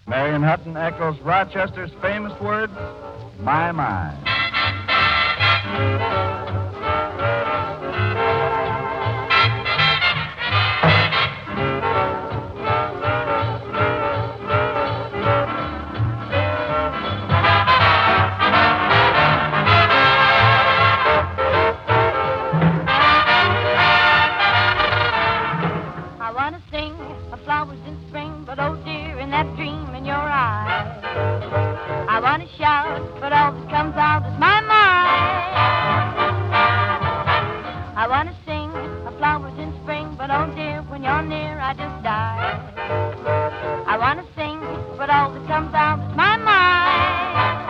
Marion Hutton echoes Rochester's famous words, my, my. I want to sing of flowers in spring, but oh dear, in that dream in your eyes. I want to shout, but all that comes out is my mind. I want to sing of flowers in spring, but oh dear, when you're near, I just die. I want to sing, but all that comes out is my mind.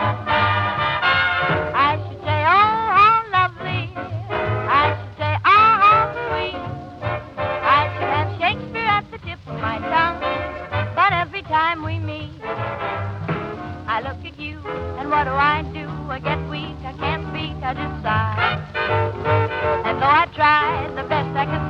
I should say, oh, how lovely. I should say, oh, how sweet. I should have Shakespeare at the tip of my tongue, but every time we meet, I look at you, and what do? I get weak, I can't speak, I just sigh. And though I try the best I can